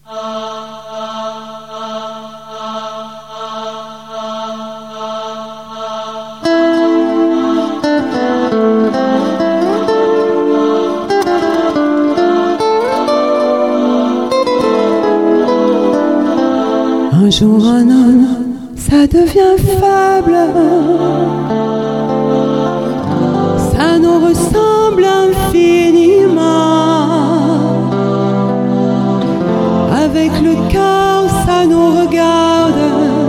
Un jour un homme, ça devient faible, ça nous ressemble infiniment. Avec le cœur, ça nous regarde,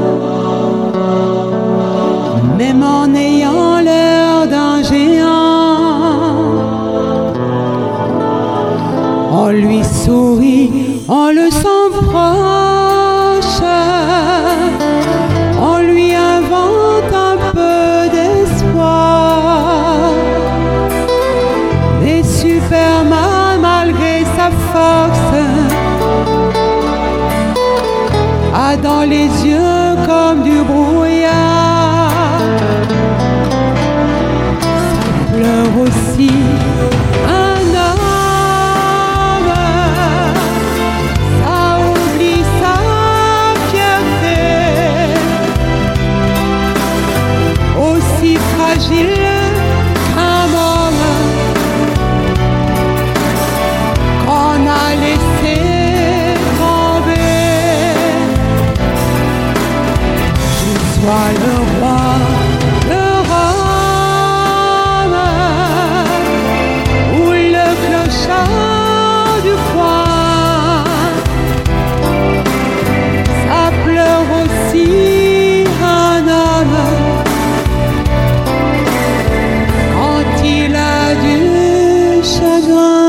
même en ayant l'air d'un géant. On lui sourit, on le sent proche, on lui invente un peu d'espoir. Mais Superman, malgré sa force, a dans les yeux comme du brouillard. Ça pleure aussi un homme, ça oublie sa fierté, aussi fragile qu'un homme qu'on a laissé tomber. Je sois le roi de Rome, ou le clochard du coin. Ça pleure aussi un homme quand il a du chagrin.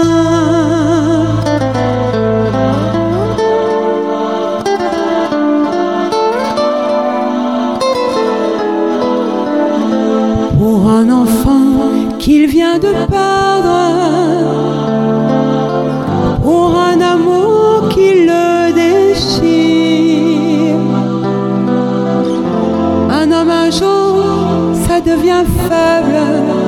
Pour un enfant qu'il vient de perdre, pour un amour qui le déchire. Un homme un jour, ça devient faible,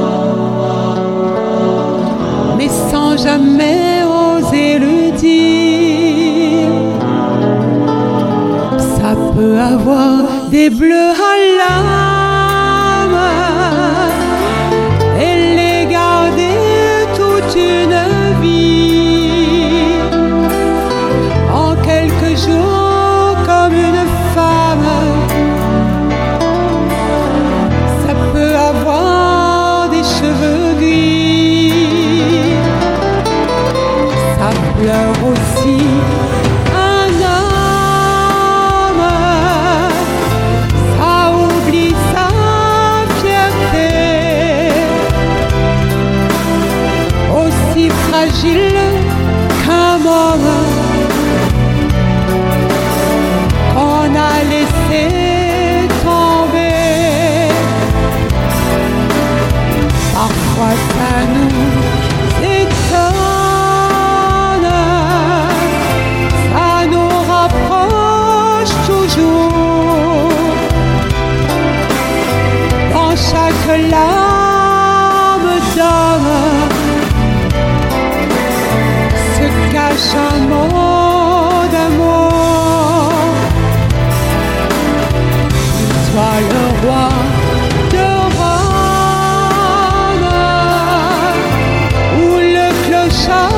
mais sans jamais oser le dire. Ça peut avoir des bleus à l'âme et les garder toute une vie. En quelques jours, comme une femme, ça peut avoir des cheveux gris. Ça pleure aussi un homme, ça oublie sa fierté, aussi fragile qu'un homme qu'on a laissé tomber. Parfois ça nous étonne, ça nous rapproche toujours. Dans chaque larme d'homme se cache un mot d'amour. Sois le roi de Rome, ou le clochard